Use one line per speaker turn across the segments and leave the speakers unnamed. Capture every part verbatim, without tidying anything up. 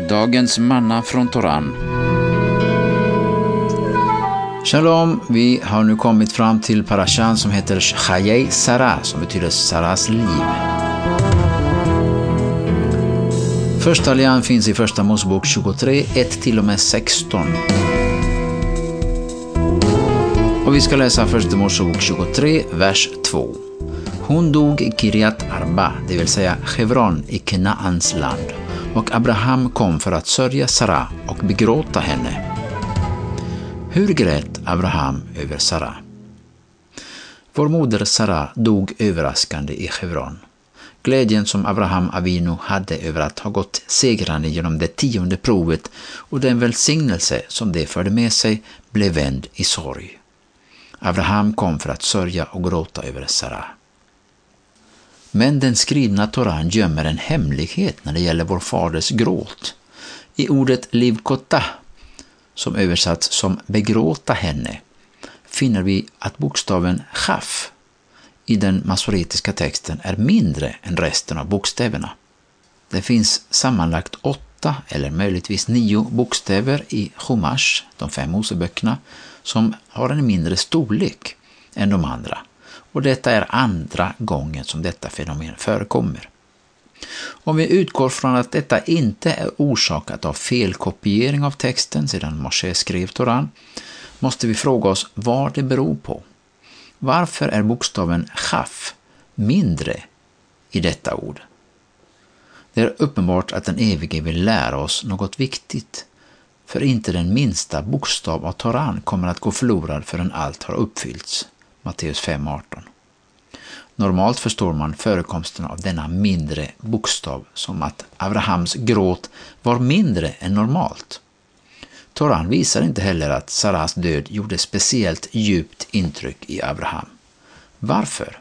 Dagens manna från Toran. Shalom, vi har nu kommit fram till parashan som heter Chayei Sarah, som betyder Saras liv. Första lian finns i första Mosebok tjugotre, ett till och med sexton. Och vi ska läsa första Mosebok tjugotre, vers två. Hon dog i Kirjat Arba, det vill säga Hebron i Kanaans land. Och Abraham kom för att sörja Sara och begråta henne. Hur grät Abraham över Sara? Vår moder Sara dog överraskande i Hebron. Glädjen som Abraham Avinu hade över att ha gått segrande genom det tionde provet och den välsignelse som det förde med sig blev vänd i sorg. Abraham kom för att sörja och gråta över Sara. Men den skrivna Toran gömmer en hemlighet när det gäller vår faders gråt. I ordet livkota, som översatts som begråta henne, finner vi att bokstaven chaf i den masoretiska texten är mindre än resten av bokstäverna. Det finns sammanlagt åtta eller möjligtvis nio bokstäver i Chumash, de fem Moseböckerna, som har en mindre storlek än de andra. Och detta är andra gången som detta fenomen förekommer. Om vi utgår från att detta inte är orsakat av felkopiering av texten sedan Moshe skrev Toran, måste vi fråga oss vad det beror på. Varför är bokstaven chaf mindre i detta ord? Det är uppenbart att den evige vill lära oss något viktigt, för inte den minsta bokstav av Toran kommer att gå förlorad förrän allt har uppfyllts. Matteus fem arton. Normalt förstår man förekomsten av denna mindre bokstav som att Abrahams gråt var mindre än normalt. Toran visar inte heller att Saras död gjorde speciellt djupt intryck i Abraham. Varför?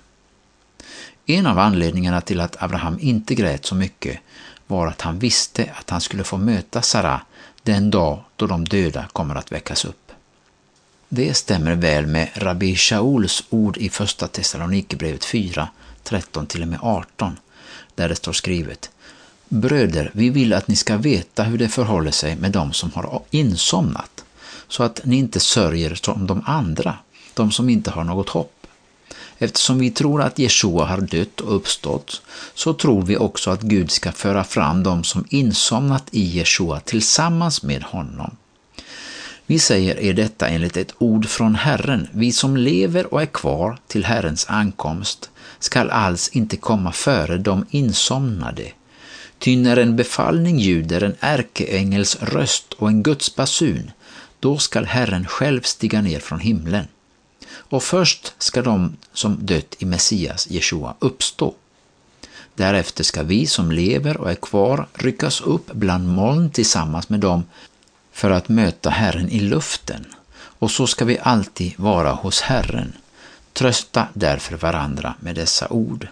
En av anledningarna till att Abraham inte grät så mycket var att han visste att han skulle få möta Sara den dag då de döda kommer att väckas upp. Det stämmer väl med Rabbi Shauls ord i första Thessalonikerbrevet fyra, tretton till och med arton, där det står skrivet: Bröder, vi vill att ni ska veta hur det förhåller sig med dem som har insomnat, så att ni inte sörjer som de andra, de som inte har något hopp. Eftersom vi tror att Jeshua har dött och uppstått, så tror vi också att Gud ska föra fram dem som insomnat i Jeshua tillsammans med honom. Vi säger är detta enligt ett ord från Herren: vi som lever och är kvar till Herrens ankomst skall alls inte komma före de insomnade. Ty när en befallning ljuder, en ärkeängels röst och en Guds basun, då skall Herren själv stiga ner från himlen. Och först ska de som dött i Messias, Jeshua, uppstå. Därefter ska vi som lever och är kvar ryckas upp bland moln tillsammans med dem för att möta Herren i luften, och så ska vi alltid vara hos Herren. Trösta därför varandra med dessa ord.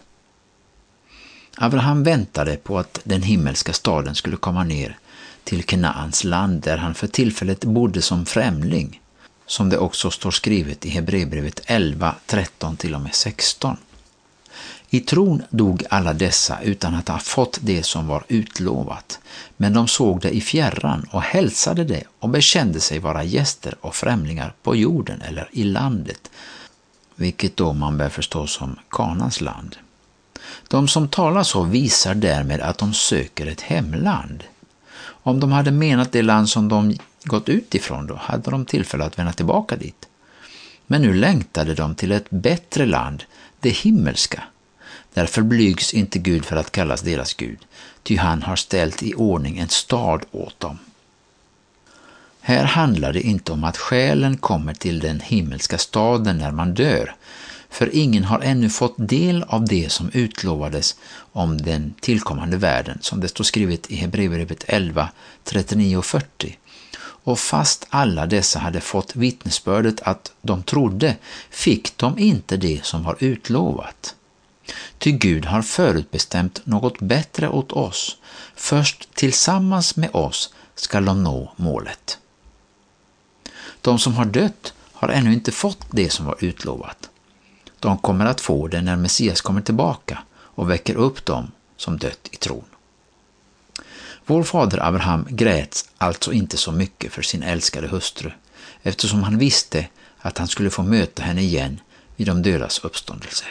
Abraham väntade på att den himmelska staden skulle komma ner till Kanaans land, där han för tillfället bodde som främling, som det också står skrivet i Hebreerbrevet elva, tretton till och med sexton. I tron dog alla dessa utan att ha fått det som var utlovat, men de såg det i fjärran och hälsade det och bekände sig vara gäster och främlingar på jorden eller i landet, vilket då man bör förstå som Kanans land. De som talar så visar därmed att de söker ett hemland. Om de hade menat det land som de gått ut ifrån, då hade de tillfälle att vända tillbaka dit. Men nu längtade de till ett bättre land, det himmelska. Därför blygs inte Gud för att kallas deras Gud, ty han har ställt i ordning en stad åt dem. Här handlar det inte om att själen kommer till den himmelska staden när man dör, för ingen har ännu fått del av det som utlovades om den tillkommande världen, som det står skrivet i Hebreerbrevet elva, trettionio och fyrtio. Och fast alla dessa hade fått vittnesbördet att de trodde, fick de inte det som var utlovat. Ty Gud har förutbestämt något bättre åt oss. Först tillsammans med oss ska de nå målet. De som har dött har ännu inte fått det som var utlovat. De kommer att få det när Messias kommer tillbaka och väcker upp dem som dött i tron. Vår fader Abraham grät alltså inte så mycket för sin älskade hustru, eftersom han visste att han skulle få möta henne igen vid de dödas uppståndelse.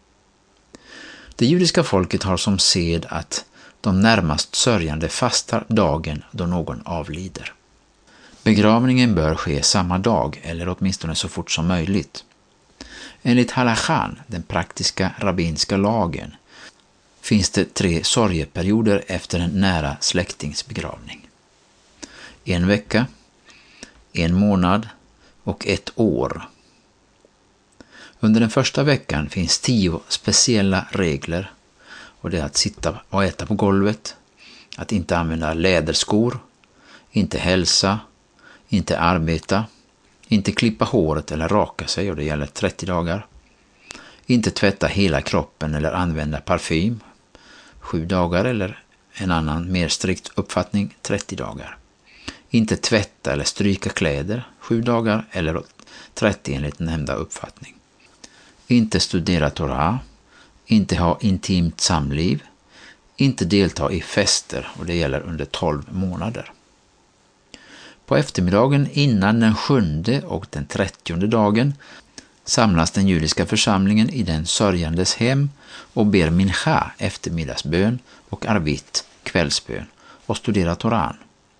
Det judiska folket har som sed att de närmast sörjande fastar dagen då någon avlider. Begravningen bör ske samma dag eller åtminstone så fort som möjligt. Enligt halachan, den praktiska rabbinska lagen, finns det tre sorgeperioder efter en nära släktings begravning. En vecka, en månad och ett år. Under den första veckan finns tio speciella regler, och det är att sitta och äta på golvet, att inte använda läderskor, inte hälsa, inte arbeta, inte klippa håret eller raka sig, och det gäller trettio dagar, inte tvätta hela kroppen eller använda parfym, sju dagar, eller en annan mer strikt uppfattning trettio dagar. Inte tvätta eller stryka kläder, sju dagar eller trettio enligt nämnda uppfattning. Inte studera Torah, inte ha intimt samliv, inte delta i fester, och det gäller under tolv månader. På eftermiddagen innan den sjunde och den trettionde dagen samlas den judiska församlingen i den sörjandes hem och ber mincha, eftermiddagsbön, och arvit, kvällsbön, och studerar Toran.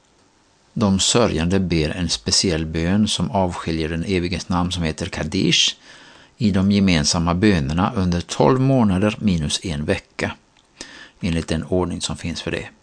De sörjande ber en speciell bön som avskiljer den eviges namn som heter Kaddish i de gemensamma bönerna under tolv månader minus en vecka, enligt den ordning som finns för det.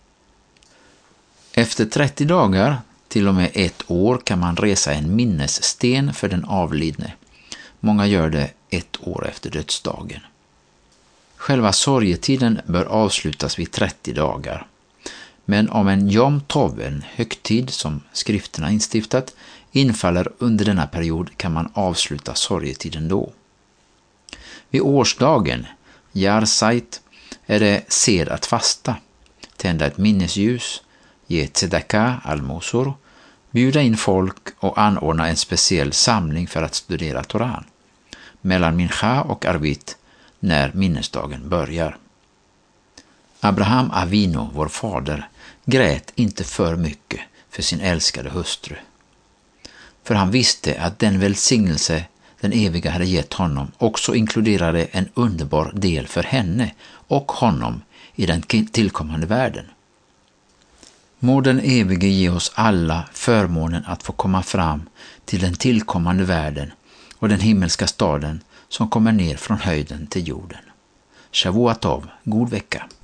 Efter trettio dagar till och med ett år kan man resa en minnessten för den avlidne. Många gör det ett år efter dödsdagen. Själva sorgetiden bör avslutas vid trettio dagar. Men om en Yom Tov, en högtid som skrifterna instiftat, infaller under denna period kan man avsluta sorgetiden då. Vid årsdagen, Yarsait, är det sed att fasta, tända ett minnesljus, ge tzedaka al-mosor, bjuda in folk och anordna en speciell samling för att studera Toran, mellan mincha och arvit när minnesdagen börjar. Abraham Avino, vår fader, grät inte för mycket för sin älskade hustru. För han visste att den välsignelse den eviga hade gett honom också inkluderade en underbar del för henne och honom i den tillkommande världen. Må den evige ge oss alla förmånen att få komma fram till den tillkommande världen och den himmelska staden som kommer ner från höjden till jorden. Shavua tov, god vecka.